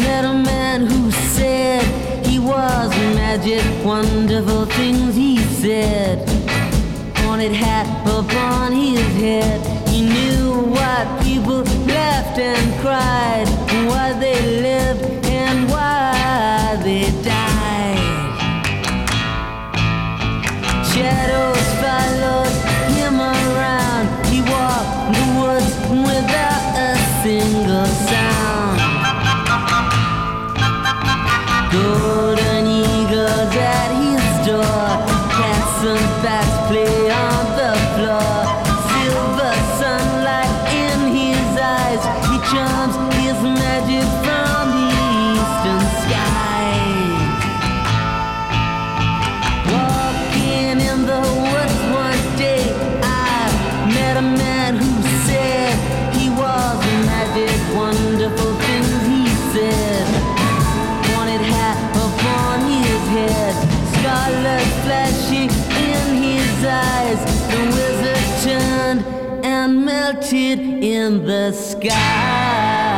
met a man who said he was magic, wonderful things he said. Pointed hat upon his head. He knew why people laughed and cried, why they lived and why they died. Shadows followed him around. He walked the woods without a single sound. Golden eagles at his door, cats and bats play on the floor. Silver sunlight in his eyes, he charms his magic from the eastern skies. Walking in the woods one day, I met a man who said he was magic, wonderful things he said. Pointed hat upon his head, scarlet flashing in his eyes. The wizard turned and melted in the sky.